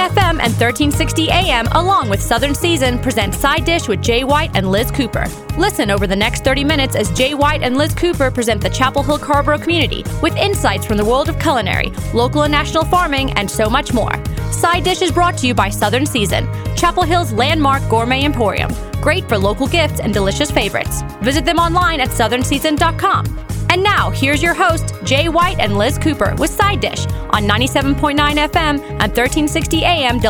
FM and 1360 AM, along with Southern Season, present Side Dish with Jay White and Liz Cooper. Listen over the next 30 minutes as Jay White and Liz Cooper present the Chapel Hill Carrboro community with insights from the world of culinary, local and national farming, and so much more. Side Dish is brought to you by Southern Season, Chapel Hill's landmark gourmet emporium. Great for local gifts and delicious favorites. Visit them online at southernseason.com. And now, here's your host, Jay White and Liz Cooper with Side Dish on 97.9 FM and 1360 AM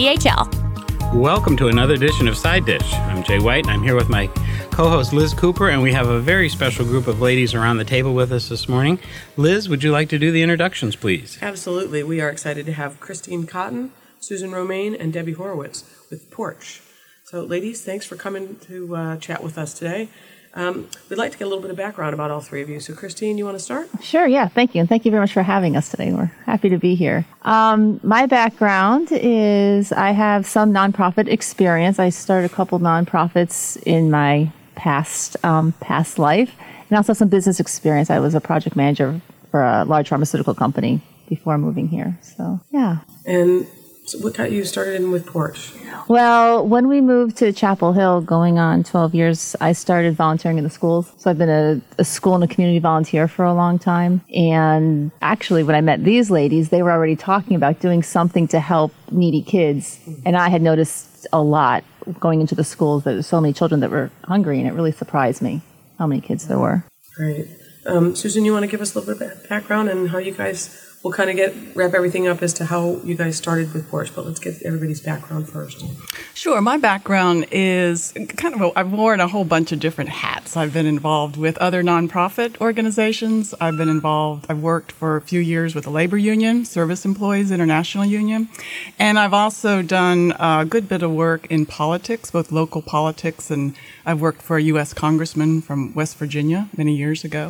WCHL. Welcome to another edition of Side Dish. I'm Jay White, and I'm here with my co-host, Liz Cooper, and we have a very special group of ladies around the table with us this morning. Liz, would you like to do the introductions, please? Absolutely. We are excited to have Christine Cotton, Susan Romaine, and Debbie Horowitz with Porch. So, ladies, thanks for coming to chat with us today. We'd like to get a little bit of background about all three of you. So, Christine, you want to start? Sure, yeah. Thank you. And thank you very much for having us today. We're happy to be here. My background is I have some nonprofit experience. I started a couple nonprofits in my past life, and also some business experience. I was a project manager for a large pharmaceutical company before moving here. So, yeah. And so what got you started in with Porch? Well, when we moved to Chapel Hill, going on 12 years, I started volunteering in the schools. So I've been a school and a community volunteer for a long time. And actually, when I met these ladies, they were already talking about doing something to help needy kids. And I had noticed a lot going into the schools that there were so many children that were hungry, and it really surprised me how many kids there were. Great. Susan, you want to give us a little bit of background and how you guys... We'll kind of wrap everything up as to how you guys started with Porch, but let's get everybody's background first. Sure. My background is I've worn a whole bunch of different hats. I've been involved with other nonprofit organizations. I've worked for a few years with the labor union, Service Employees International Union. And I've also done a good bit of work in politics, both local politics, and I've worked for a U.S. congressman from West Virginia many years ago.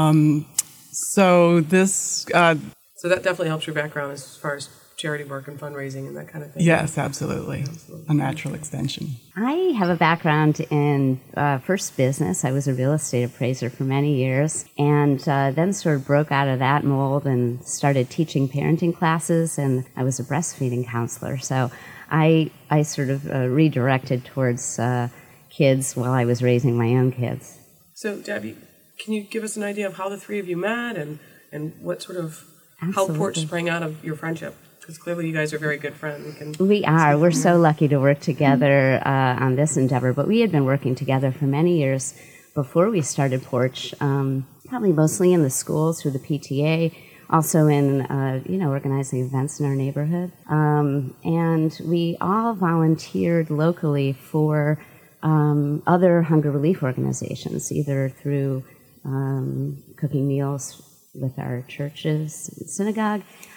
So that definitely helps your background as far as charity work and fundraising and that kind of thing. Yes, absolutely. A natural extension. I have a background in first business. I was a real estate appraiser for many years, and then sort of broke out of that mold and started teaching parenting classes, and I was a breastfeeding counselor. So I sort of redirected towards kids while I was raising my own kids. So, Debbie, can you give us an idea of how the three of you met and what sort of... Absolutely. How Porch sprang out of your friendship? Because clearly you guys are very good friends. We are. We're so lucky to work together on this endeavor. But we had been working together for many years before we started Porch, probably mostly in the schools through the PTA, also in organizing events in our neighborhood. And we all volunteered locally for other hunger relief organizations, either through cooking meals with our churches, synagogue,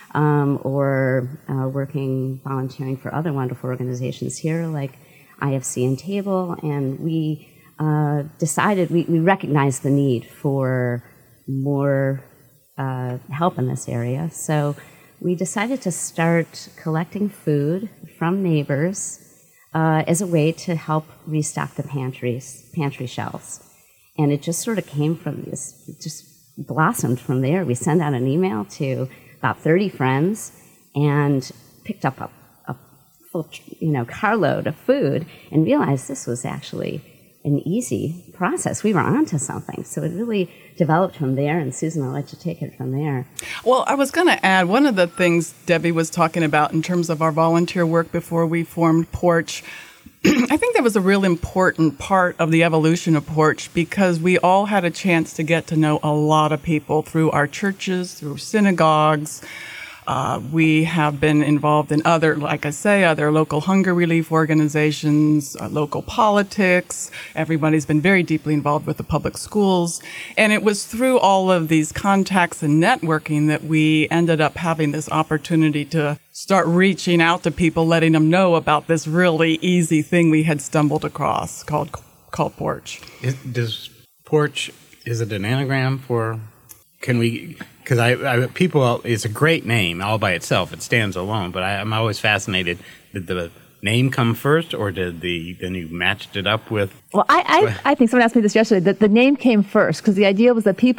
or volunteering for other wonderful organizations here like IFC and Table. And we decided, we recognized the need for more help in this area. So we decided to start collecting food from neighbors as a way to help restock the pantry shelves. And it just sort of came from this, just blossomed from there. We sent out an email to about 30 friends and picked up a full, carload of food and realized this was actually an easy process. We were onto something. So it really developed from there. And Susan, I'll let you take it from there. Well, I was going to add one of the things Debbie was talking about in terms of our volunteer work before we formed Porch. I think that was a real important part of the evolution of Porch because we all had a chance to get to know a lot of people through our churches, through synagogues. We have been involved in other local hunger relief organizations, local politics. Everybody's been very deeply involved with the public schools. And it was through all of these contacts and networking that we ended up having this opportunity to start reaching out to people, letting them know about this really easy thing we had stumbled across called Porch. Does Porch, is it an anagram for, can we... Because people, it's a great name all by itself. It stands alone. But I'm always fascinated. Did the name come first, or then you matched it up with? Well, I think someone asked me this yesterday. That the name came first because the idea was that people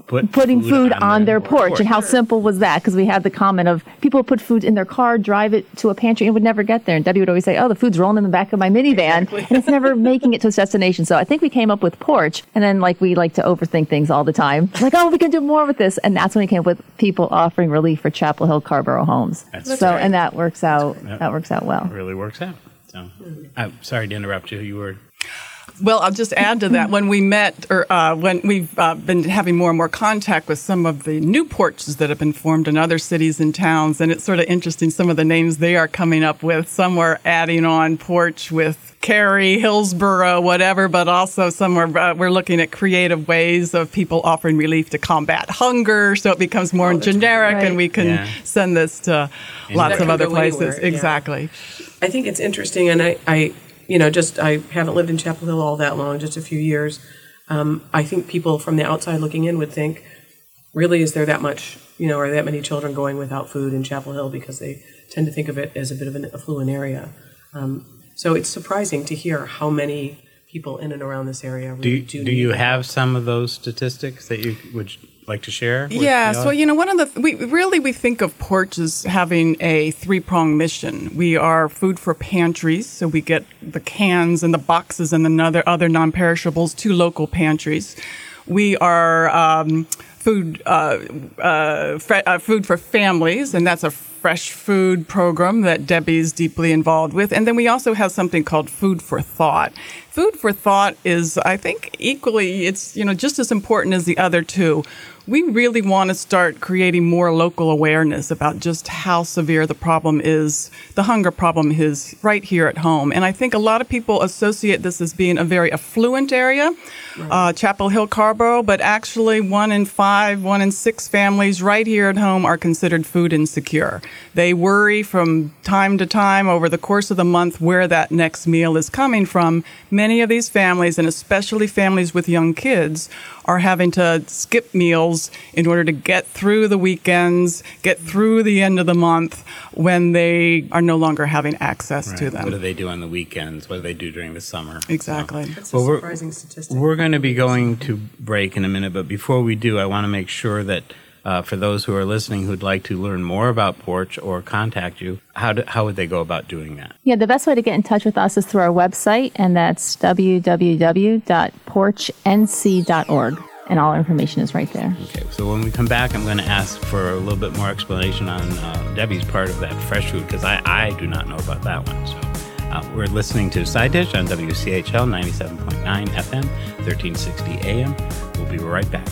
putting food on their porch. And how simple was that? Because we had the comment of people would put food in their car, drive it to a pantry, and would never get there. And Debbie would always say, oh, the food's rolling in the back of my minivan, and it's never making it to its destination. So I think we came up with porch, and then we like to overthink things all the time. Like, oh, we can do more with this. And that's when we came up with people offering relief for Chapel Hill Carborough homes. And that works out. That works out well. It really works out. So I'm sorry to interrupt you. You were... Well, I'll just add to that. When we met, or when we've been having more and more contact with some of the new porches that have been formed in other cities and towns, and it's sort of interesting some of the names they are coming up with. Some are adding on porch with Cary, Hillsborough, whatever, but also some are, we're looking at creative ways of people offering relief to combat hunger, so it becomes more generic, and we can send this to lots of other places. Exactly. I think it's interesting, and I haven't lived in Chapel Hill all that long, just a few years. I think people from the outside looking in would think, really, is there that much, are that many children going without food in Chapel Hill? Because they tend to think of it as a bit of an affluent area. So it's surprising to hear how many people in and around this area really do you have some of those statistics that you would like to share? Yeah, so one of the we think of Porch as having a three-pronged mission. We are food for pantries, so we get the cans and the boxes and the other non-perishables to local pantries. We are food for families, and that's a fresh food program that Debbie's deeply involved with. And then we also have something called Food for Thought. Food for Thought is, I think, equally, it's just as important as the other two. We really want to start creating more local awareness about just how severe the problem is, the hunger problem is right here at home. And I think a lot of people associate this as being a very affluent area, Chapel Hill, Carborough, but actually 1 in 5, 1 in 6 families right here at home are considered food insecure. They worry from time to time over the course of the month where that next meal is coming from. Many of these families, and especially families with young kids, are having to skip meals in order to get through the weekends, get through the end of the month when they are no longer having access to them. What do they do on the weekends? What do they do during the summer? Exactly. That's a surprising statistic. We're going to be going to break in a minute, but before we do, I want to make sure that for those who are listening who'd like to learn more about Porch or contact you, how would they go about doing that? Yeah, the best way to get in touch with us is through our website, and that's www.porchnc.org. And all our information is right there. Okay, so when we come back, I'm going to ask for a little bit more explanation on Debbie's part of that fresh food, because I do not know about that one. So we're listening to Side Dish on WCHL 97.9 FM, 1360 AM. We'll be right back.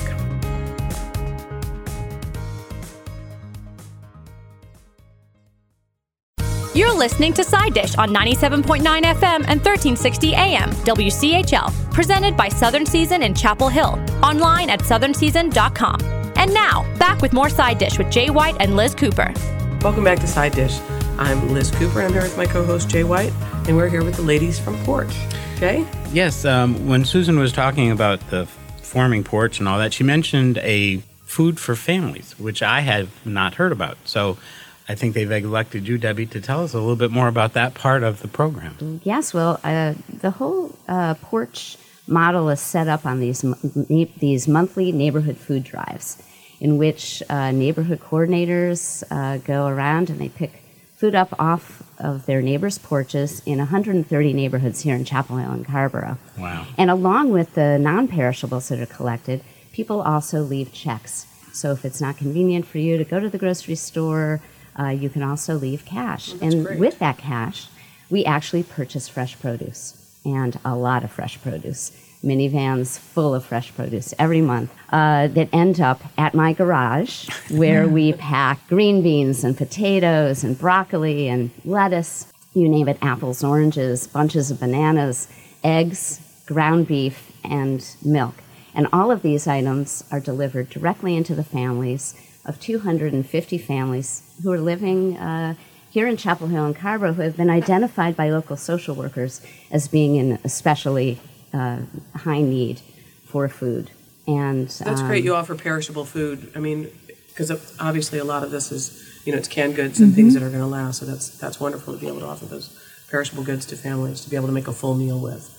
You're listening to Side Dish on 97.9 FM and 1360 AM, WCHL, presented by Southern Season in Chapel Hill, online at southernseason.com. And now, back with more Side Dish with Jay White and Liz Cooper. Welcome back to Side Dish. I'm Liz Cooper, and I'm here with my co-host Jay White, and we're here with the ladies from Porch. Jay? Yes, when Susan was talking about the forming Porch and all that, she mentioned a food for families, which I have not heard about. So I think they've elected you, Debbie, to tell us a little bit more about that part of the program. Yes, well, the whole Porch model is set up on these monthly neighborhood food drives, in which neighborhood coordinators go around and they pick food up off of their neighbors' porches in 130 neighborhoods here in Chapel Hill and Carborough. Wow. And along with the non-perishables that are collected, people also leave checks. So if it's not convenient for you to go to the grocery store, you can also leave cash. And great. With that cash, we actually purchase fresh produce, and a lot of fresh produce. Minivans full of fresh produce every month that end up at my garage, where we pack green beans and potatoes and broccoli and lettuce, you name it, apples, oranges, bunches of bananas, eggs, ground beef, and milk. And all of these items are delivered directly into the families of 250 families who are living here in Chapel Hill and Carborough, who have been identified by local social workers as being in especially high need for food. And that's great. You offer perishable food. I mean, because obviously a lot of this is, it's canned goods and things that are going to last. So that's wonderful to be able to offer those perishable goods to families to be able to make a full meal with.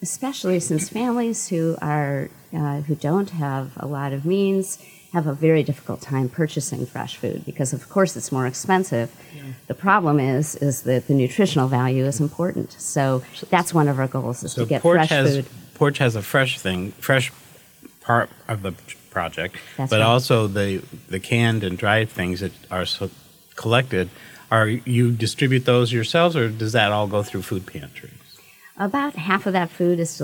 especially since families who don't have a lot of means have a very difficult time purchasing fresh food because, of course, it's more expensive. Yeah. The problem is that the nutritional value is important. So that's one of our goals is to get fresh food. Porch has a fresh part of the project, that's but right. also the canned and dried things that are collected. Are you distribute those yourselves, or does that all go through food pantries? About half of that food is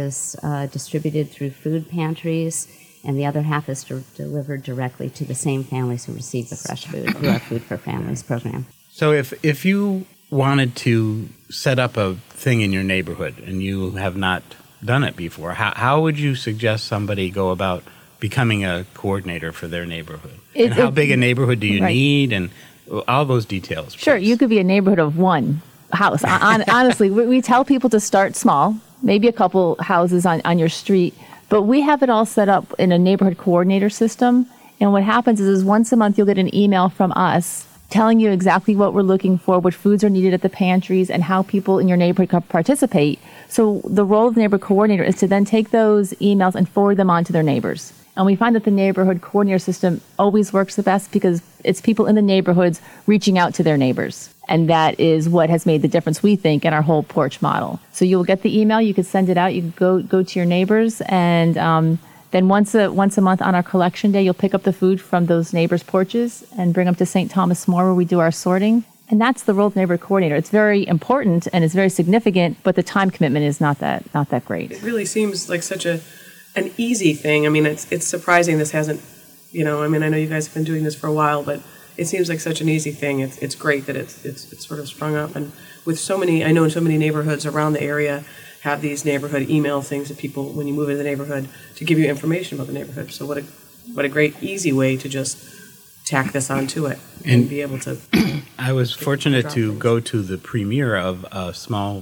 distributed through food pantries, and the other half is delivered directly to the same families who receive the fresh food through our Food for Families program. So if you wanted to set up a thing in your neighborhood and you have not done it before, how would you suggest somebody go about becoming a coordinator for their neighborhood? And how big a neighborhood do you need, and all those details? Sure, please. you could be a neighborhood of one house. Honestly, we tell people to start small, maybe a couple houses on your street, but we have it all set up in a neighborhood coordinator system. And what happens is once a month you'll get an email from us telling you exactly what we're looking for, what foods are needed at the pantries, and how people in your neighborhood can participate. So the role of the neighborhood coordinator is to then take those emails and forward them on to their neighbors. And we find that the neighborhood coordinator system always works the best because it's people in the neighborhoods reaching out to their neighbors. And that is what has made the difference, we think, in our whole porch model. So you'll get the email, you can send it out, you can go to your neighbors, and then once a month on our collection day, you'll pick up the food from those neighbors' porches and bring them to St. Thomas More where we do our sorting. And that's the role of the neighborhood coordinator. It's very important and it's very significant, but the time commitment is not that great. It really seems like such an easy thing. I mean, it's surprising this hasn't, I know you guys have been doing this for a while, but it seems like such an easy thing. It's great that it's sort of sprung up. And with so many neighborhoods around the area have these neighborhood email things that people, when you move into the neighborhood, to give you information about the neighborhood. So what a great, easy way to just tack this onto it and be able to. I was fortunate to go to the premiere of a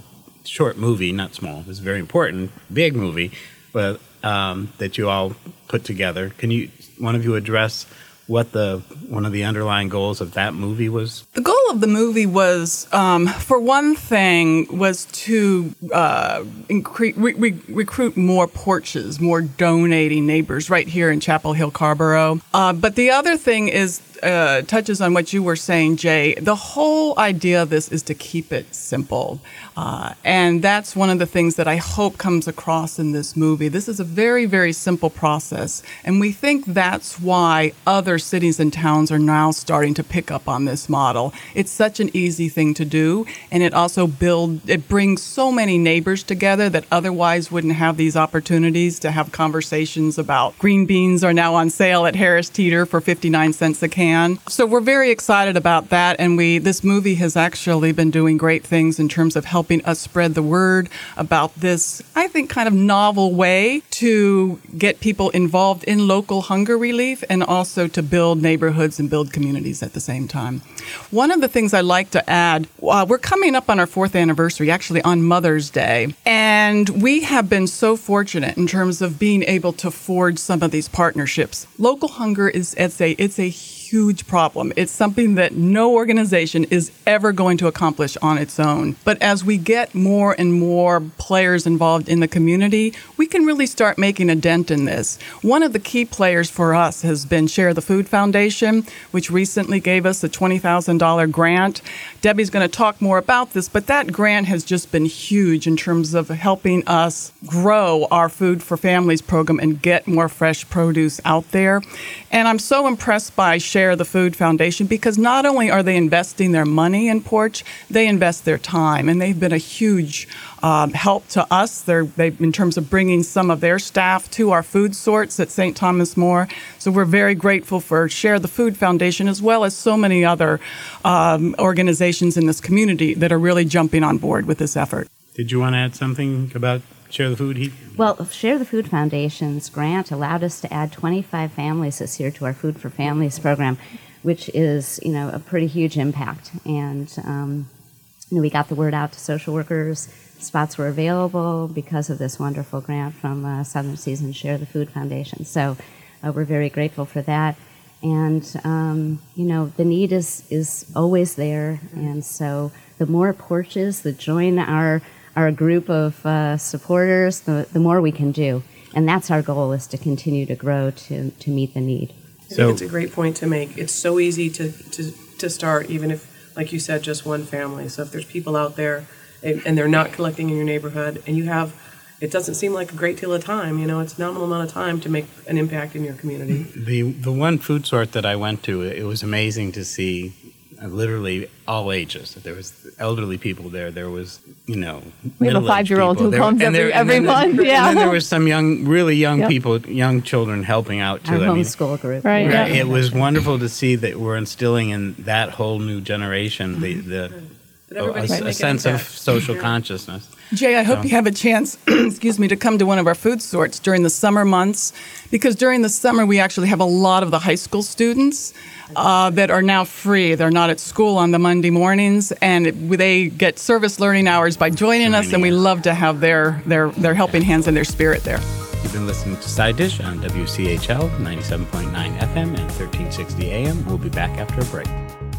short movie, not small, it was a very important, big movie, but that you all put together. Can one of you address what one of the underlying goals of that movie was? The goal of the movie was, for one thing, was to recruit more porches, more donating neighbors right here in Chapel Hill, Carrboro. But the other thing is, touches on what you were saying, Jay. The whole idea of this is to keep it simple. And that's one of the things that I hope comes across in this movie. This is a very, very simple process. And we think that's why other cities and towns are now starting to pick up on this model. It's such an easy thing to do. And it also brings so many neighbors together that otherwise wouldn't have these opportunities to have conversations about green beans are now on sale at Harris Teeter for 59 cents a can. So we're very excited about that. And this movie has actually been doing great things in terms of helping us spread the word about this, I think, kind of novel way to get people involved in local hunger relief and also to build neighborhoods and build communities at the same time. One of the things I like to add, we're coming up on our 4th anniversary, actually on Mother's Day, and we have been so fortunate in terms of being able to forge some of these partnerships. Local hunger it's a huge problem. It's something that no organization is ever going to accomplish on its own. But as we get more and more players involved in the community, we can really start making a dent in this. One of the key players for us has been Share the Food Foundation, which recently gave us a $20,000 grant. Debbie's going to talk more about this, but that grant has just been huge in terms of helping us grow our Food for Families program and get more fresh produce out there. And I'm so impressed by Share the Food Foundation because not only are they investing their money in Porch, they invest their time, and they've been a huge help to us. They in terms of bringing some of their staff to our food sorts at St. Thomas More. So we're very grateful for Share the Food Foundation as well as so many other organizations in this community that are really jumping on board with this effort. Did you want to add something about Share the Food? Well, Share the Food Foundation's grant allowed us to add 25 families this year to our Food for Families program, which is, a pretty huge impact. And we got the word out to social workers. Spots were available because of this wonderful grant from Southern Season Share the Food Foundation. So we're very grateful for that. And, the need is always there. And so the more porches that join our are a group of supporters, the more we can do. And that's our goal, is to continue to grow to meet the need. I think it's a great point to make. It's so easy to start, even if, like you said, just one family. So if there's people out there and they're not collecting in your neighborhood, and you have, it doesn't seem like a great deal of time, it's a nominal amount of time to make an impact in your community. The one food sort that I went to, it was amazing to see literally all ages. There was elderly people there. There was, we have a 5-year-old who comes every month. Yeah. And then there was some really young people, young children helping out too. Our homeschool group. Right. Right. It was wonderful to see that we're instilling in that whole new generation a sense of social consciousness. Jay, I hope you have a chance, to come to one of our food sorts during the summer months, because during the summer we actually have a lot of the high school students that are now free. They're not at school on the Monday mornings, and they get service learning hours by joining us, and we love to have their helping hands and their spirit there. You've been listening to Side Dish on WCHL 97.9 FM and 1360 AM. We'll be back after a break.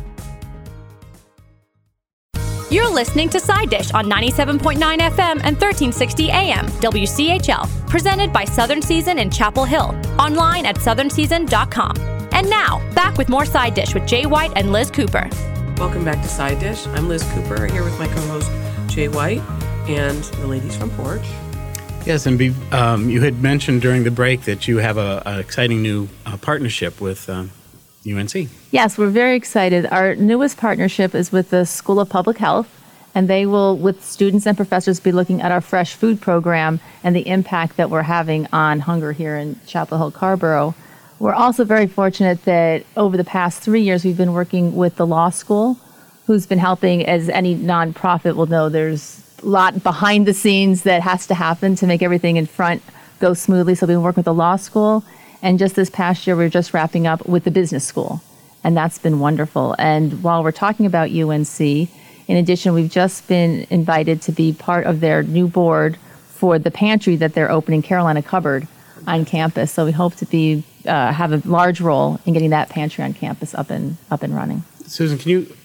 You're listening to Side Dish on 97.9 FM and 1360 AM, WCHL, presented by Southern Season in Chapel Hill, online at southernseason.com. And now, back with more Side Dish with Jay White and Liz Cooper. Welcome back to Side Dish. I'm Liz Cooper, here with my co-host Jay White and the ladies from Porch. Yes, and you had mentioned during the break that you have an exciting new partnership with UNC. Yes, we're very excited. Our newest partnership is with the School of Public Health, and they will, with students and professors, be looking at our fresh food program and the impact that we're having on hunger here in Chapel Hill, Carrboro. We're also very fortunate that over the past 3 years, we've been working with the law school, who's been helping. As any nonprofit will know, there's a lot behind the scenes that has to happen to make everything in front go smoothly. So we've been working with the law school. And just this past year, we're just wrapping up with the business school. And that's been wonderful. And while we're talking about UNC, in addition, we've just been invited to be part of their new board for the pantry that they're opening, Carolina Cupboard, on campus. So we hope to have a large role in getting that pantry on campus up and running. Susan,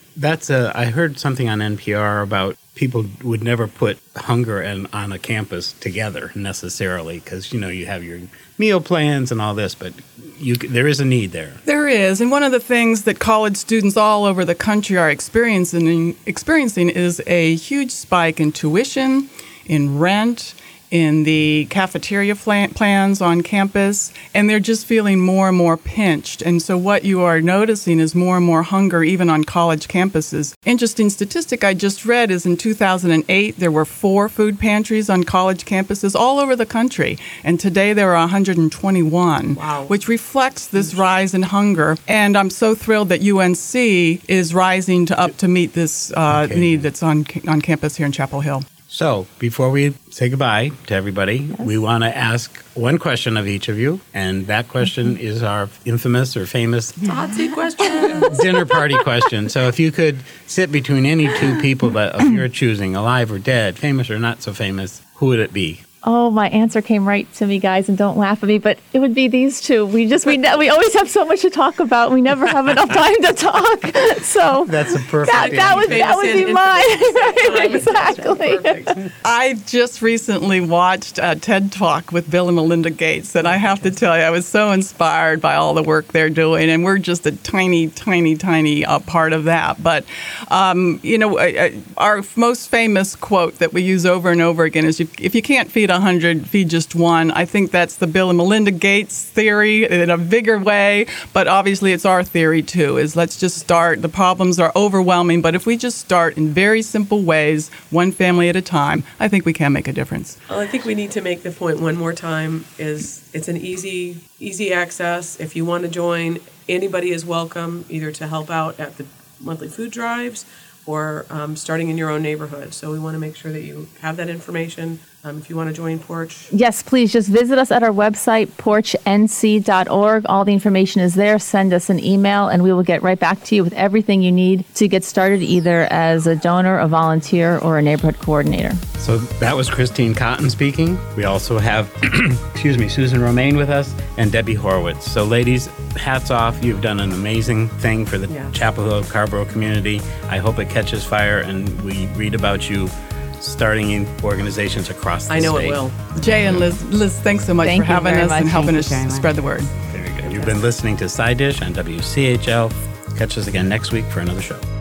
I heard something on NPR about people would never put hunger on a campus together necessarily, because you have your meal plans and all this, but there is a need there. There is, and one of the things that college students all over the country are experiencing is a huge spike in tuition, in rent, in the cafeteria plans on campus, and they're just feeling more and more pinched. And so what you are noticing is more and more hunger even on college campuses. Interesting statistic I just read is in 2008, there were 4 food pantries on college campuses all over the country, and today there are 121, wow, which reflects this rise in hunger. And I'm so thrilled that UNC is rising up to meet this need that's on campus here in Chapel Hill. So, before we say goodbye to everybody, we want to ask one question of each of you, and that question is our infamous or famous hot seat question, dinner party question. So, if you could sit between any two people of your choosing, alive or dead, famous or not so famous, who would it be? Oh, my answer came right to me, guys, and don't laugh at me, but it would be these two. We always have so much to talk about. We never have enough time to talk. So that's a perfect that would be mine. Right, exactly. I just recently watched a TED Talk with Bill and Melinda Gates, and I have to tell you, I was so inspired by all the work they're doing, and we're just a tiny part of that. But our most famous quote that we use over and over again is, if you can't feed 100, feed just one. I think that's the Bill and Melinda Gates theory in a bigger way, but obviously it's our theory too, is let's just start. The problems are overwhelming, but if we just start in very simple ways, one family at a time, I think we can make a difference. Well, I think we need to make the point one more time, is it's an easy access. If you want to join, anybody is welcome, either to help out at the monthly food drives or starting in your own neighborhood. So we want to make sure that you have that information. If you want to join Porch. Yes, please just visit us at our website, porchnc.org. All the information is there. Send us an email, and we will get right back to you with everything you need to get started, either as a donor, a volunteer, or a neighborhood coordinator. So that was Christine Cotton speaking. We also have, Susan Romaine with us, and Debbie Horowitz. So ladies, hats off. You've done an amazing thing for the Chapel Hill Carrboro community. I hope it catches fire and we read about you starting in organizations across the I know state. it will. Jay and Liz, thanks so much Thank for you having very us much. and helping Thank us you very much. spread the word. Very good. You've been listening to Side Dish on WCHL. Catch us again next week for another show.